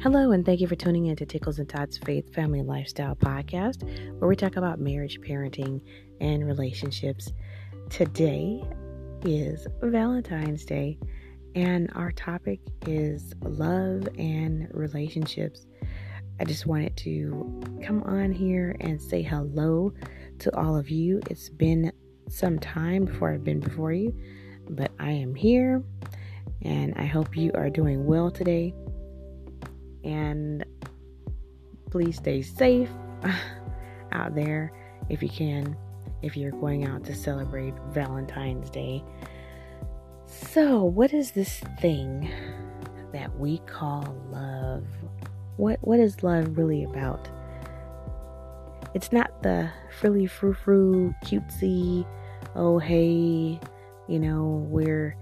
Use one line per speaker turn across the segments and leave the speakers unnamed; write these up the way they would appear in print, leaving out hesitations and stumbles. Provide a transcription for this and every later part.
Hello, and thank you for tuning in to Tickles and Todd's Faith Family and Lifestyle Podcast, where we talk about marriage, parenting, and relationships. Today is Valentine's Day, and our topic is love and relationships. I just wanted to come on here and say hello to all of you. It's been some time before I've been before you, but I am here, and I hope you are doing well today. And please stay safe out there if you can, if you're going out to celebrate Valentine's Day. So, what is this thing that we call love? What is love really about? It's not the frilly frou-frou, cutesy, oh hey, we're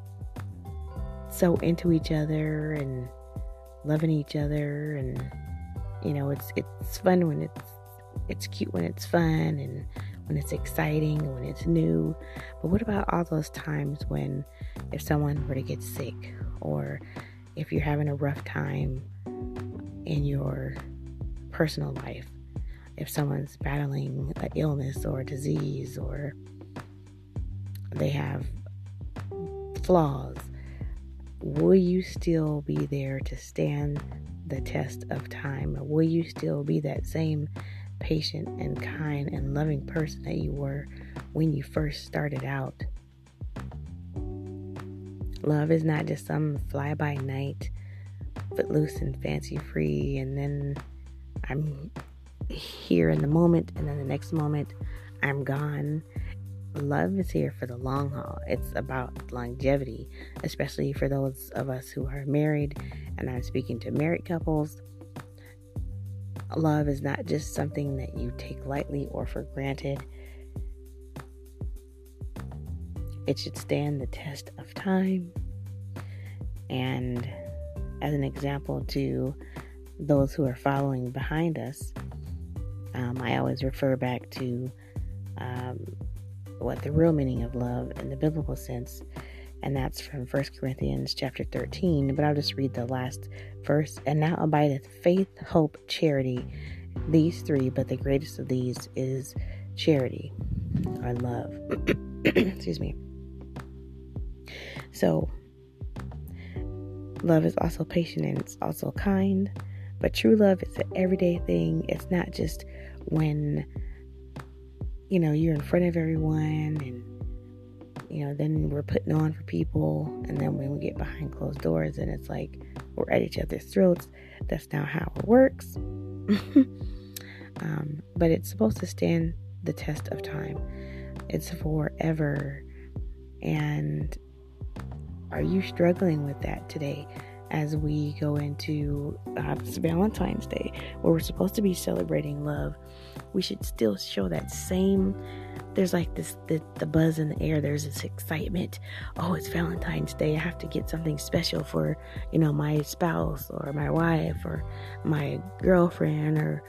so into each other and loving each other, and it's fun when it's cute when it's fun, and when it's exciting, when it's new. But what about all those times when if someone were to get sick, or if you're having a rough time in your personal life, if someone's battling an illness or a disease, or they have flaws, will you still be there to stand the test of time? Or will you still be that same patient and kind and loving person that you were when you first started out? Love is not just some fly-by-night, footloose and fancy-free, and then I'm here in the moment, and then the next moment I'm gone. Love is here for the long haul. It's about longevity, especially for those of us who are married, and I'm speaking to married couples. Love is not just something that you take lightly or for granted. It should stand the test of time. And as an example to those who are following behind us, I always refer back to what the real meaning of love in the biblical sense, and that's from 1 Corinthians chapter 13, but I'll just read the last verse. And now abideth faith, hope, charity, these three, but the greatest of these is charity, or love. Excuse me. So, love is also patient, and it's also kind, but true love is an everyday thing. It's not just when you're in front of everyone, and then we're putting on for people, and then when we get behind closed doors and it's like we're at each other's throats. That's not how it works. But it's supposed to stand the test of time. It's forever. And are you struggling with that today as we go into this Valentine's Day, where we're supposed to be celebrating love? We should still show that same, there's like this, the buzz in the air, there's this excitement. Oh, it's Valentine's Day, I have to get something special for, my spouse, or my wife, or my girlfriend, or,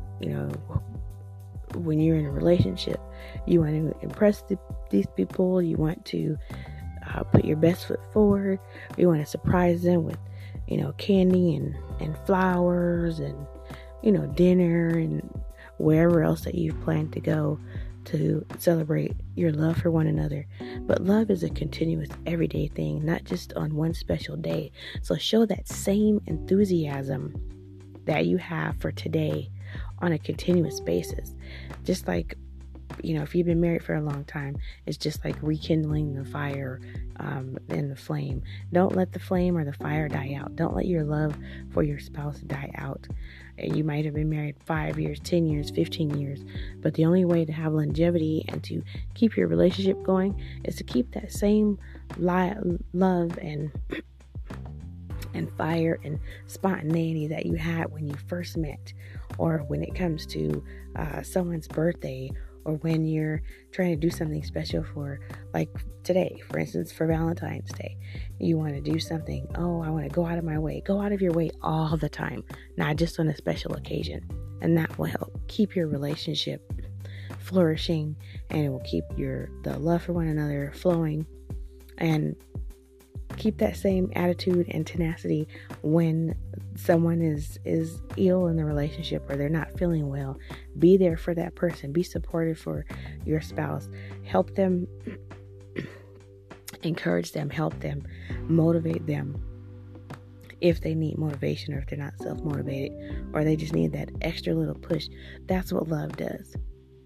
when you're in a relationship, you want to impress these people, you want to put your best foot forward, you want to surprise them with, candy and flowers, and, dinner, and wherever else that you've planned to go to celebrate your love for one another. But love is a continuous everyday thing, not just on one special day. So show that same enthusiasm that you have for today on a continuous basis. Just like, if you've been married for a long time, it's just like rekindling the fire and the flame. Don't let the flame or the fire die out. Don't let your love for your spouse die out. You might have been married 5 years, 10 years, 15 years, but the only way to have longevity and to keep your relationship going is to keep that same love and fire and spontaneity that you had when you first met, or when it comes to someone's birthday, or when you're trying to do something special for, like today, for instance, for Valentine's Day. You want to do something. Oh, I want to go out of my way. Go out of your way all the time, not just on a special occasion. And that will help keep your relationship flourishing, and it will keep the love for one another flowing. And keep that same attitude and tenacity when someone is ill in the relationship or they're not feeling well. Be there for that person. Be supportive for your spouse. Help them, encourage them, help them, motivate them if they need motivation, or if they're not self-motivated, or they just need that extra little push. That's what love does.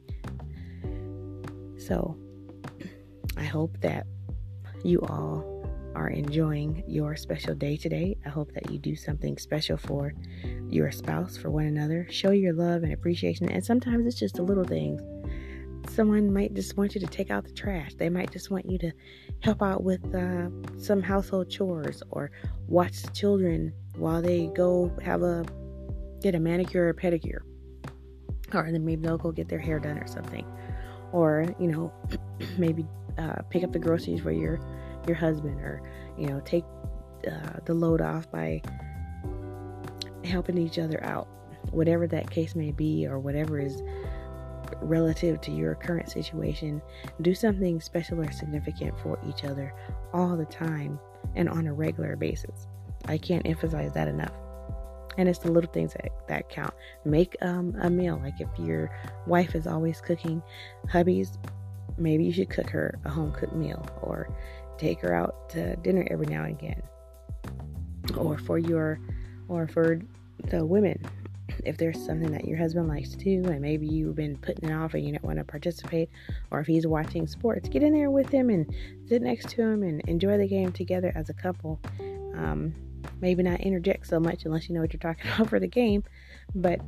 So I hope that you all are enjoying your special day today. I hope that you do something special for your spouse, for one another. Show your love and appreciation. And sometimes it's just the little things. Someone might just want you to take out the trash. They might just want you to help out with some household chores, or watch the children while they go get a manicure or pedicure. Or then maybe they'll go get their hair done or something. Or, maybe pick up the groceries for your husband, or take the load off by helping each other out, whatever that case may be, or whatever is relative to your current situation. Do something special or significant for each other all the time and on a regular basis. I can't emphasize that enough. And it's the little things that count. Make a meal. Like if your wife is always cooking, hubbies, maybe you should cook her a home cooked meal, or take her out to dinner every now and again. Or for the women, if there's something that your husband likes to do and maybe you've been putting it off and you don't want to participate, or if he's watching sports, get in there with him and sit next to him and enjoy the game together as a couple. Maybe not interject so much unless you know what you're talking about for the game, but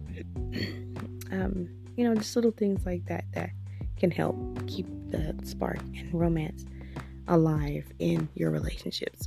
just little things like that can help keep the spark and romance alive in your relationships.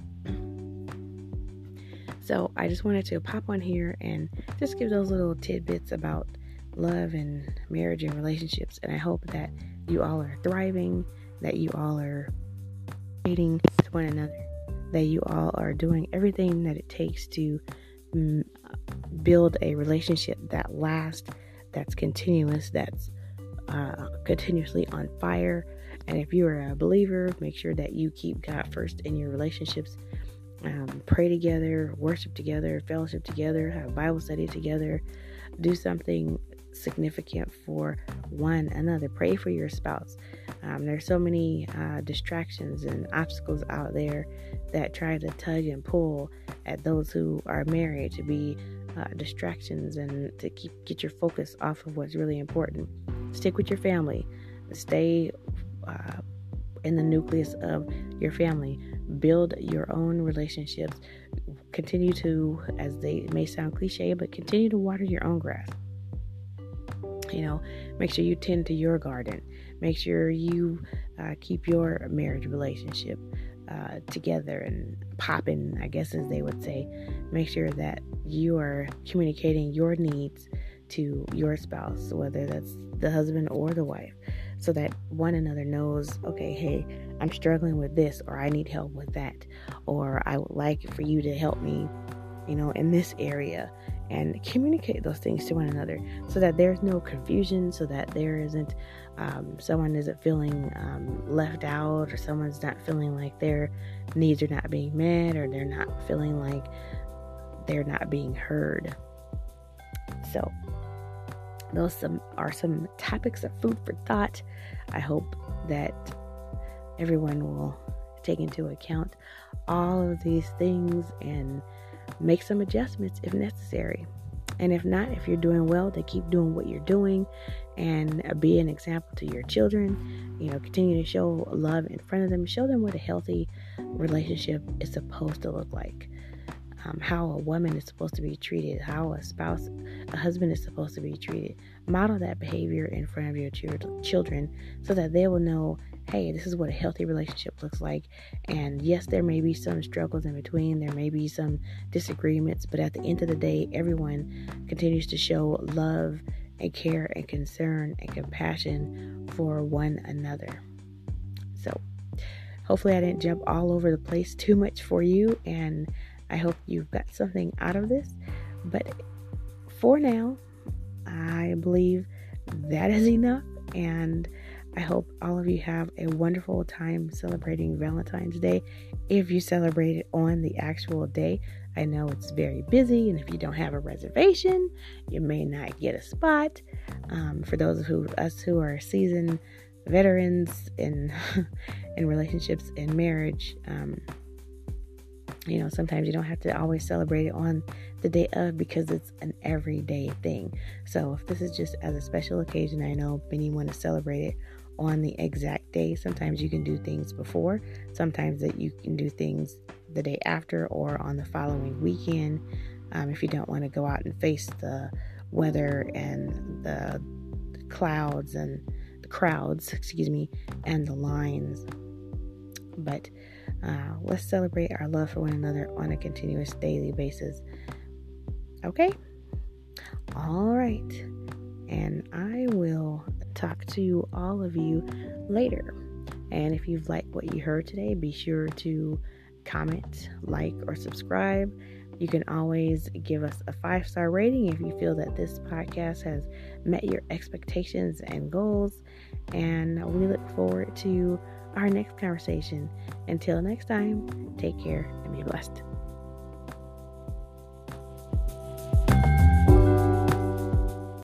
So I just wanted to pop on here and just give those little tidbits about love and marriage and relationships. And I hope that you all are thriving, that you all are dating with one another, that you all are doing everything that it takes to build a relationship that lasts, that's continuous, that's continuously on fire. And if you are a believer, make sure that you keep God first in your relationships. Pray together, worship together, fellowship together, have Bible study together. Do something significant for one another. Pray for your spouse. There's so many distractions and obstacles out there that try to tug and pull at those who are married to be distractions and to get your focus off of what's really important. Stick with your family. Stay in the nucleus of your family. Build your own relationships. Continue to, as they may sound cliche, but continue to water your own grass. Make sure you tend to your garden. Make sure you keep your marriage relationship together and popping, I guess as they would say. Make sure that you are communicating your needs to your spouse, whether that's the husband or the wife, so that one another knows, okay, hey, I'm struggling with this, or I need help with that, or I would like for you to help me, in this area. And communicate those things to one another so that there's no confusion, so that there isn't someone isn't feeling left out, or someone's not feeling like their needs are not being met, or they're not feeling like they're not being heard. So those are some topics of food for thought. I hope that everyone will take into account all of these things and make some adjustments if necessary. And if not, if you're doing well, then keep doing what you're doing and be an example to your children. Continue to show love in front of them. Show them what a healthy relationship is supposed to look like. How a woman is supposed to be treated, how a husband is supposed to be treated. Model that behavior in front of your children so that they will know, hey, this is what a healthy relationship looks like. And yes, there may be some struggles in between. There may be some disagreements, but at the end of the day, everyone continues to show love and care and concern and compassion for one another. So hopefully I didn't jump all over the place too much for you, and I hope you've got something out of this. But for now, I believe that is enough, and I hope all of you have a wonderful time celebrating Valentine's Day. If you celebrate it on the actual day, I know it's very busy, and if you don't have a reservation, you may not get a spot. For those of us who are seasoned veterans in in relationships and marriage, sometimes you don't have to always celebrate it on the day of because it's an everyday thing. So if this is just as a special occasion, I know many want to celebrate it on the exact day. Sometimes you can do things before, sometimes that you can do things the day after or on the following weekend, if you don't want to go out and face the weather and the clouds and the crowds, and the lines. But let's celebrate our love for one another on a continuous daily basis. Okay? All right. And I will talk to all of you later. And if you've liked what you heard today, be sure to comment, like, or subscribe. You can always give us a 5-star rating if you feel that this podcast has met your expectations and goals. And we look forward to our next conversation. Until next time, take care and be blessed.